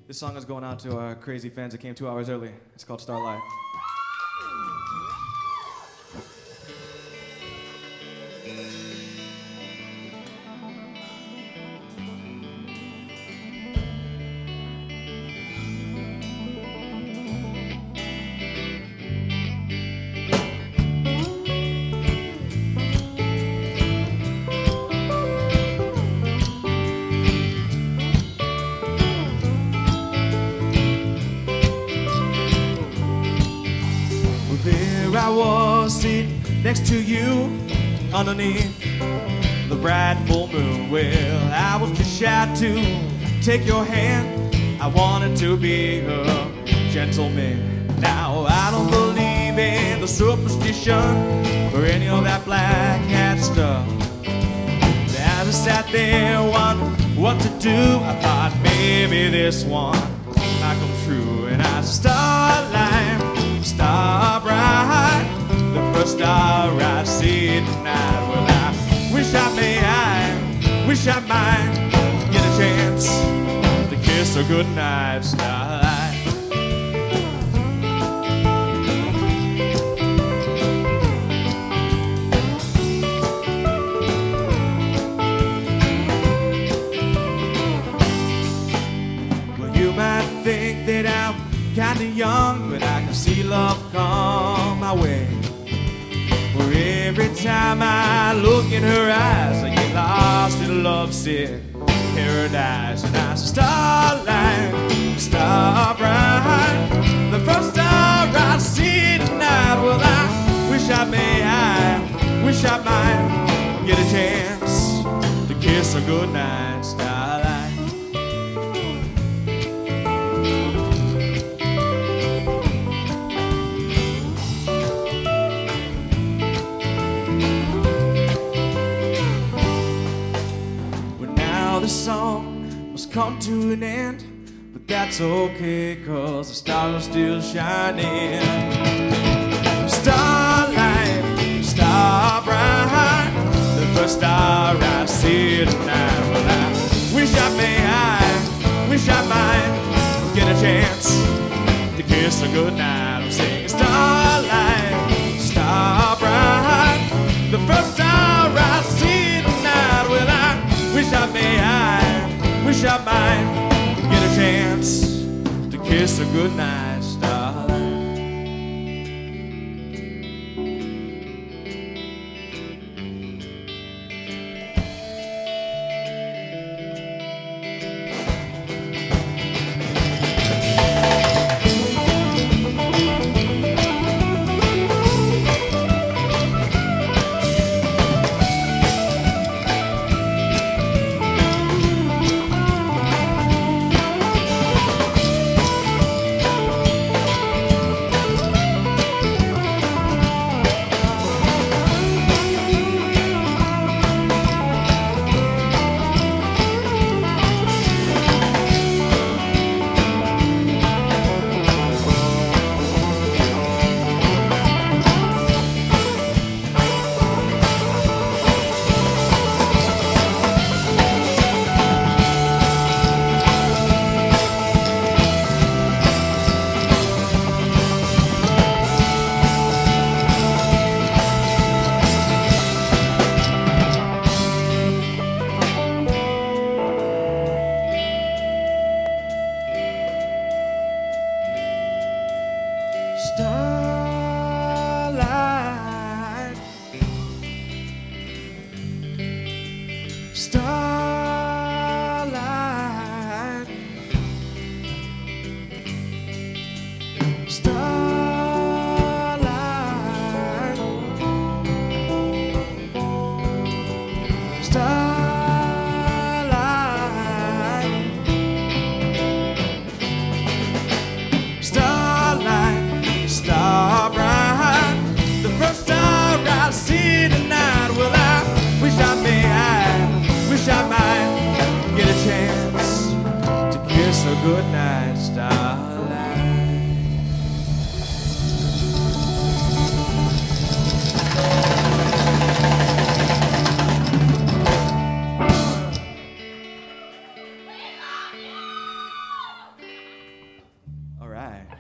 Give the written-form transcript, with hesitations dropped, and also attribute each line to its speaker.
Speaker 1: This song is going out to our crazy fans that came 2 hours early. It's called Starlight. I was sitting next to you underneath the bright full moon. Well, I was just shy to take your hand. I wanted to be a gentleman. Now I don't believe in the superstition or any of that black hat stuff. As I sat there wondering what to do, I thought maybe this one might come true. And I said, Starlight, star bright, the first star I see tonight. Well, I wish I might get a chance to kiss a goodnight, Starlight. Well, you might think that I'm kinda young, but I can see love come my way. For every time I look in her eyes, I get lost in a lovesick paradise. And I say, Starlight, star bright, the first star I see tonight. Well, I wish I might get a chance to kiss a goodnight, Starlight. The song must come to an end, but that's okay, 'cause the stars are still shining. Starlight, star bright, the first star I see tonight. Well, I wish I might get a chance to kiss a goodnight. I'm singing Starlight, star bright, the first star I see tonight. Well, I wish I might get a chance to kiss a goodnight, Starlight. Starlight, Starlight, Starlight, Starlight, Starlight, star bright, the first star I see tonight. Well, I wish I might get a chance to kiss a goodnight, Starlight. All right.